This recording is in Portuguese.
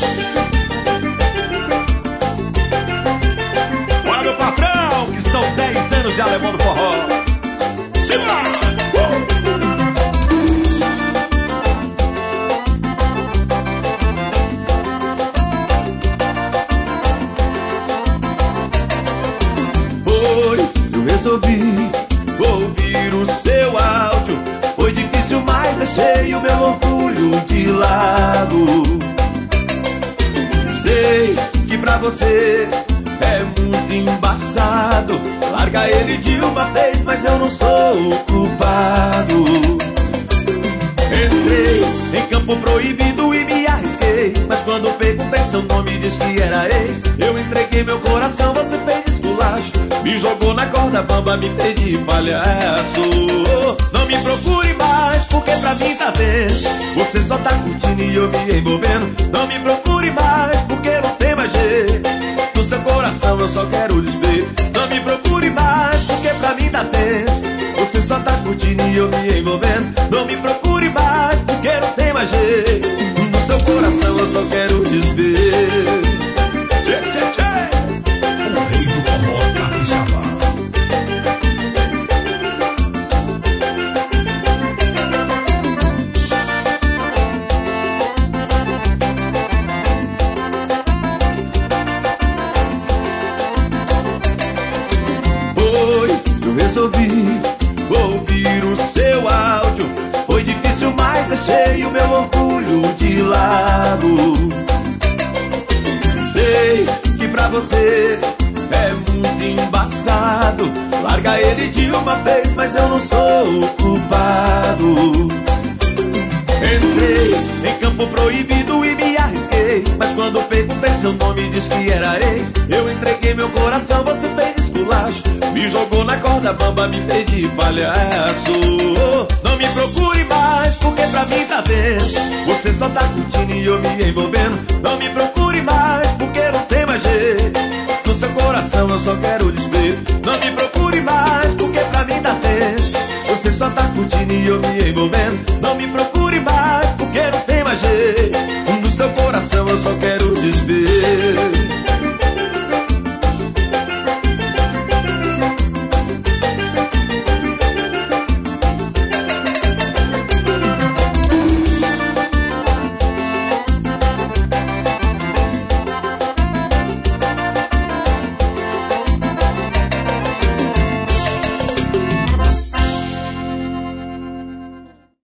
Olha meu patrão, que são 10 anos de Alemão do Forró. Simbora! Eu resolvi ouvir o seu áudio. Foi difícil, mas deixei o meu orgulho de lado. Sei que pra você é muito embaçado. Larga ele de uma vez, mas eu não sou o culpado. Entrei em campo proibido e me arrisquei, mas quando perguntei seu nome diz que era ex. Eu entreguei meu coração, você fez esculacho, me jogou na corda bamba, me fez de palhaço. Não me procure mais, porque pra mim tá tenso. Você só tá curtindo e eu me envolvendo. Não me procure mais, porque não tem mais jeito. No seu coração eu só quero despeito. Não me procure mais, porque pra mim tá tenso. Você só tá curtindo e eu me envolvendo. Não me procure mais, porque não tem mais jeito. No seu coração eu só quero despeito. Tchê, tchê, tchê. O rei do forró capixaba. Eu resolvi ouvir o seu áudio. Foi difícil, mas deixei o meu orgulho de lado. Sei que pra você é muito embaçado. Larga ele de uma vez, mas eu não sou o culpado. Entrei em campo proibido e me arrisquei, mas quando perguntei seu nome diz que era ex. Eu entreguei meu coração, você fez esculacho, me jogou na corda bamba, me fez de palhaço. Não me procure mais, porque pra mim tá tenso. Você só tá curtindo e eu me envolvendo. Não me procure mais, porque não tem mais jeito. No seu coração eu só quero despeito. Não me procure mais, porque pra mim tá tenso. Você só tá curtindo e eu me envolvendo. Não me procure mais, porque não tem mais jeito. No seu coração eu só